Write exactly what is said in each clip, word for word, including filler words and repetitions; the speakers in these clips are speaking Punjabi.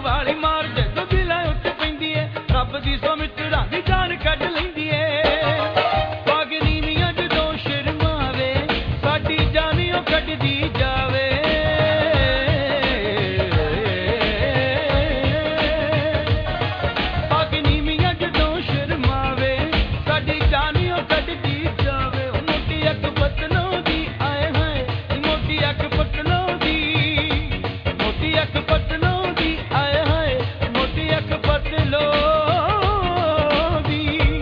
वाली मार जदों दिलां उत्ते पैंदी है रब दी सौ मित्तरां दी जान कढ लैंदी है पग नीवियां जदों शर्मावे साडी जानियों कढदी जावे पग नीवियां जदों शर्मावे साडी जानियों कढदी जावे मोटी अख पतलों दी आए हाय मोटी अख पतलों दी मोटी अख पतलों दी आए हाय मोटी अख पतलों दी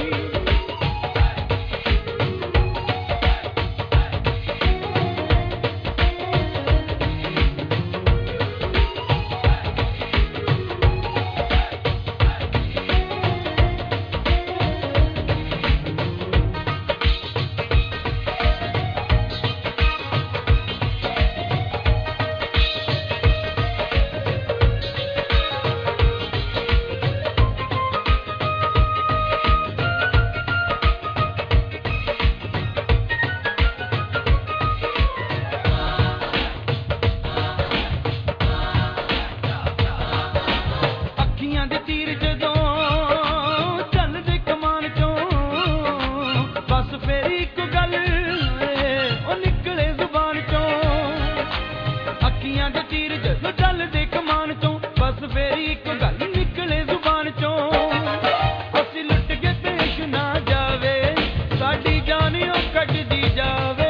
ਅੱਖੀਆਂ ਦੇ ਤੀਰ ਜਦੋਂ ਚੱਲਦੇ ਕਮਾਨ ਚੋਂ ਬਸ ਫੇਰ ਇੱਕ ਗੱਲ ਉਹ ਨਿਕਲੇ ਜ਼ੁਬਾਨ ਚੋਂ ਅੱਖੀਆਂ ਦੇ ਤੀਰ ਜਦੋਂ ਚੱਲਦੇ ਕਮਾਨ ਚੋਂ ਬਸ ਫੇਰ ਇੱਕ ਗੱਲ ਨਿਕਲੇ ਜ਼ੁਬਾਨ ਚੋਂ ਅਸੀਂ ਲੁੱਟ ਕੇ ਪੇਸ਼ ਨਾ ਜਾਵੇ ਸਾਡੀ ਜਾਨ ਉਹ ਕੱਢਦੀ ਜਾਵੇ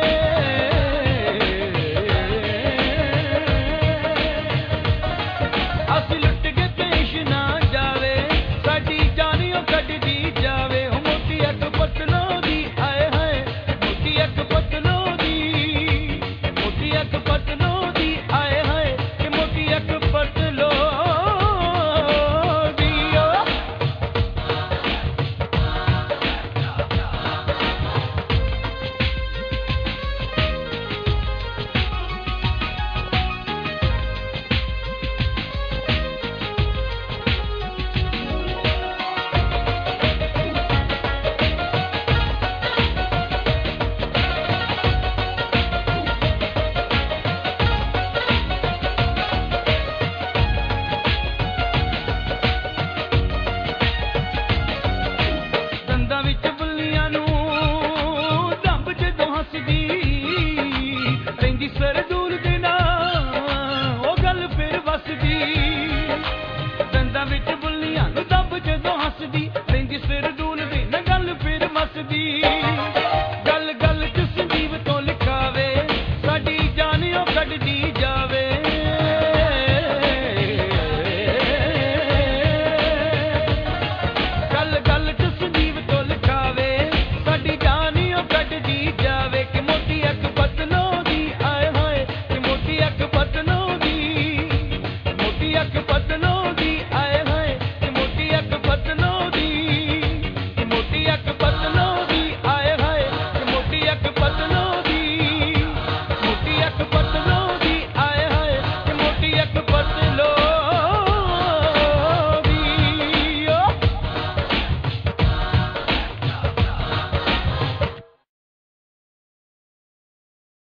ਅਸੀਂ ਲੁੱਟ ਕੇ ਪੇਸ਼ ਨਾ ਜਾਵੇ ਸਾਡੀ ਜਾਨ ਉਹ ਕੱਢਦੀ ਜਾਵੇ ਉਹ ਮੋਟੀ ਅੱਖ ਪਤਲੋਂ ਦੀ ਆਏ ਹਾਏ ਮੋਟੀ ਅੱਖ ਪਤਲੋਂ ਦੀ ਮੋਟੀ ਅੱਖ ਪਤਲੋਂ ਦੀ ਆਏ ਹਾਏ ਕਿ ਮੋਟੀ ਅੱਖ ਪਤਲੋਂ ਦੀ ਓ ਦੰਦਾਂ ਵਿੱਚ ਬੁੱਲੀਆਂ ਨੂੰ ਦੰਬ ਜਦੋਂ ਹੱਸਦੀ ਰਹਿੰਦੀ ਸਰਦੂਲ ਦੇ ਨਾਲ ਉਹ ਗੱਲ ਫਿਰ ਵਸਦੀ ਦੰਦਾਂ ਵਿੱਚ ਬੁੱਲੀਆਂ ਨੂੰ ਦੰਬ ਜਦੋਂ ਹੱਸਦੀ ਰਹਿੰਦੀ ਸਰਦੂਲ ਦੇ ਨਾਲ ਗੱਲ ਫਿਰ ਵਸਦੀ